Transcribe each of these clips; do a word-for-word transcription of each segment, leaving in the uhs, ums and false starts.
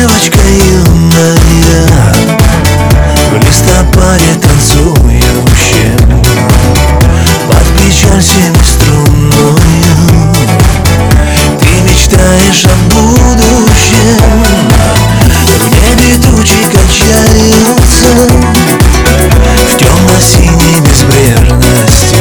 девочка юная, в листопаде танцующем под печаль семиструнную. Ты мечтаешь о будущем, в небе тучи качаются в темно-синей безбрежности,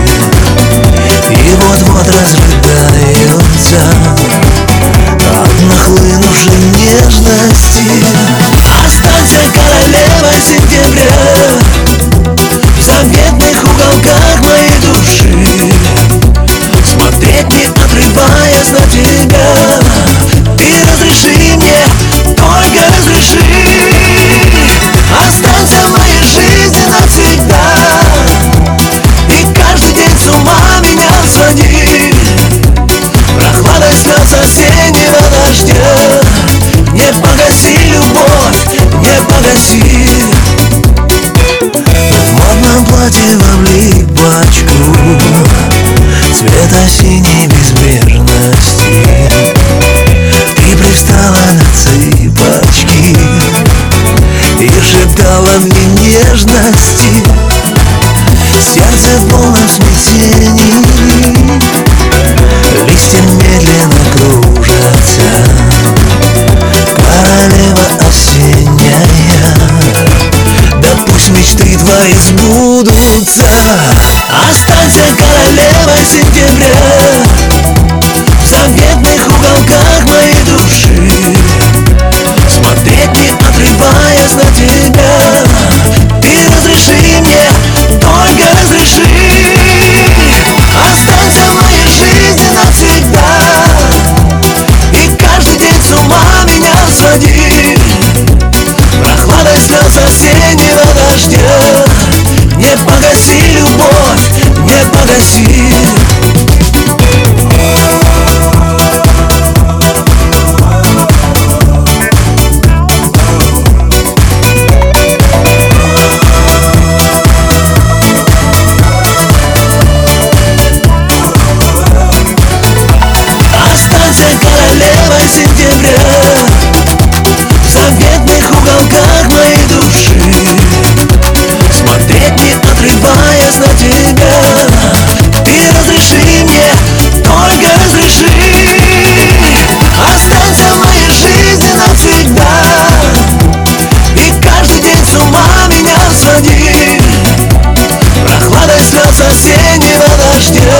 и вот-вот разрыдаются от нахлынувшей нежности. Останься королевой сентября в заветных уголках моей души, смотреть не отрываясь на тебя. Ты разреши мне, только разреши, останься в моей жизни навсегда, и каждый день с ума меня своди прохладой слез осеннего дождя. Не погаси любовь, не погаси. В модном платье в облипочку цвета синей безбрежности ты привстала на цыпочки и шептала мне нежности. Сердце в полном смятении, листья медленно кружатся. Королева осенняя, да пусть мечты твои сбудутся. Останься королевой сентября в заветных уголках моей души, смотреть не отрываясь на тебя. Ты разреши мне, только разреши, останься в моей жизни навсегда, и каждый день с ума меня своди прохладой слез осеннего дождя. Не погаси любовь, не погаси. Королевой сентября в заветных уголках моей души, смотреть не отрываясь на тебя. Ты разреши мне, только разреши, останься в моей жизни навсегда, и каждый день с ума меня своди прохладой слез осеннего дождя.